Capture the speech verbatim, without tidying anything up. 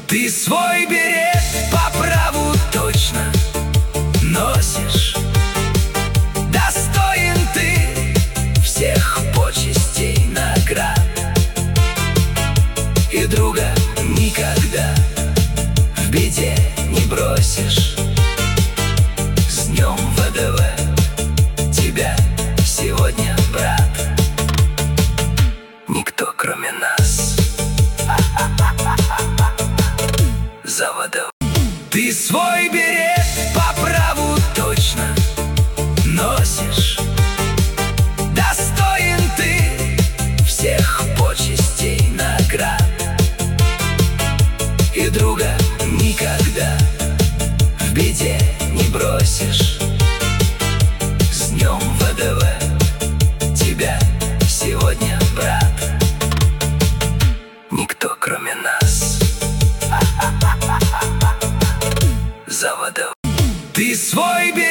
Ты свой берет по праву точно носишь. Достоин ты всех почестей, наград, и друга никогда в беде не бросишь. С днем ВДВ тебя сегодня, брат. Никто, кроме нас, за ВДВ. Ты свой берет по праву точно носишь. Достоин ты всех почестей, наград, и друга никогда в беде не бросишь. С днем ВДВ тебя сегодня, брат. Никто, кроме нас, за ВДВ. Ты свой берет